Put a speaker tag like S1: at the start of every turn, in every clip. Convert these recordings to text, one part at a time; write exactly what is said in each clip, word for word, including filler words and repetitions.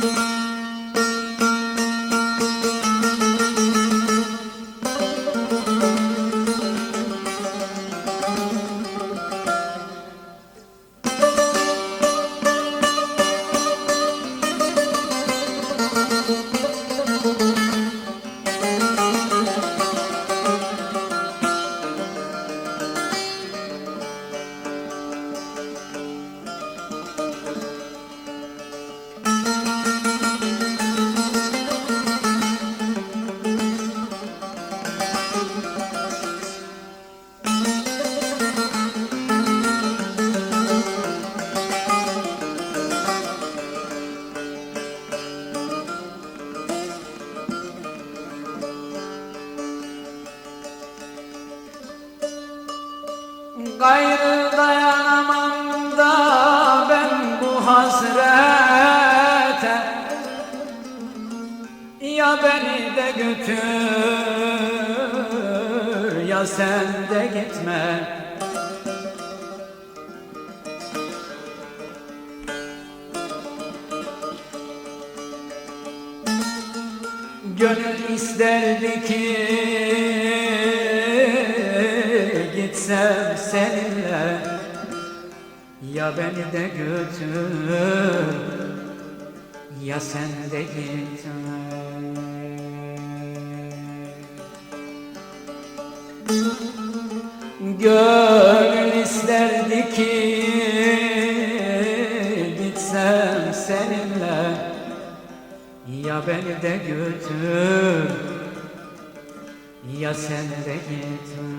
S1: Gayrı dayanamam da ben bu hasrete, ya beni de götür ya sen de gitme. Gönül isterdi ki gitsem seninle, ya beni de götür ya sen de gitme. Gönül isterdi ki gitsem seninle, ya beni de götür ya sen de gitme.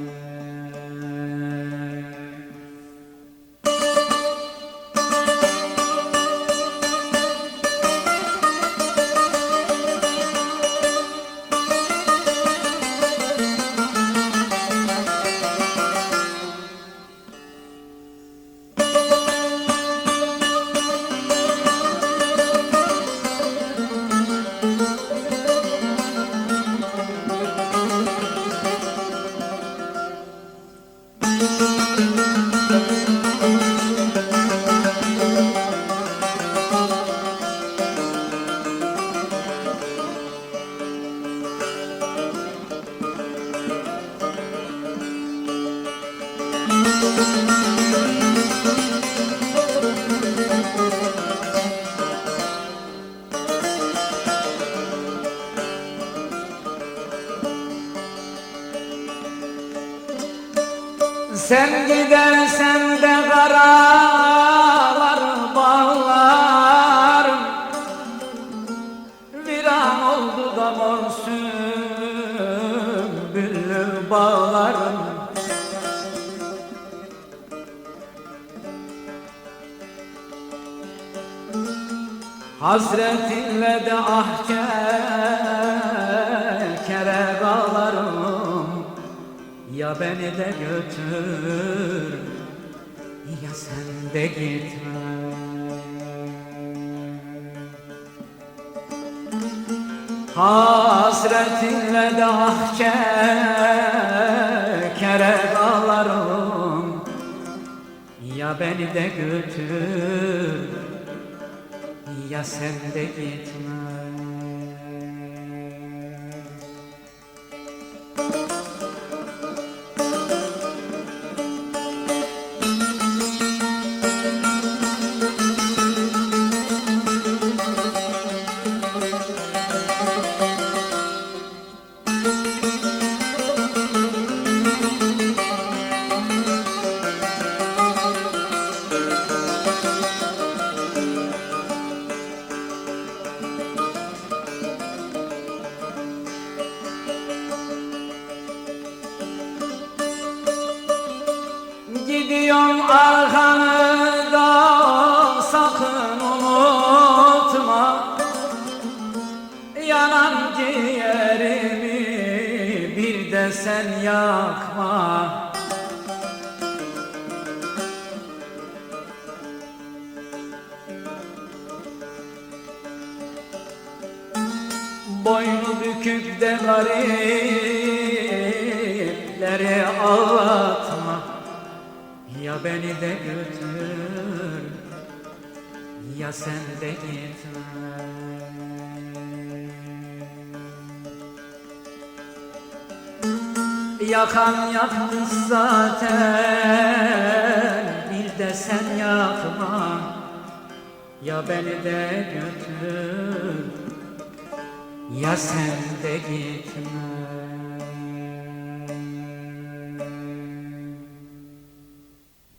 S1: Sen gidersen de karalar bağlar, viran oldu da mor sümbüllü bağlarım. Hasretinle de ah kere ağlarım, ya beni de götür ya sen de gitme. Hasretinle de ah kere ağlarım, ya beni de götür ya sen de gitme. Gidiyorum arkanı da sakın unutma, yanan ciğerimi bir de sen yakma. Boynu bükük de garipleri ağlatma, ya beni de götür Ya sen de gitme. Yakan yakmış zaten, bir de sen yakma. Ya beni de götür, ya sen de gitme.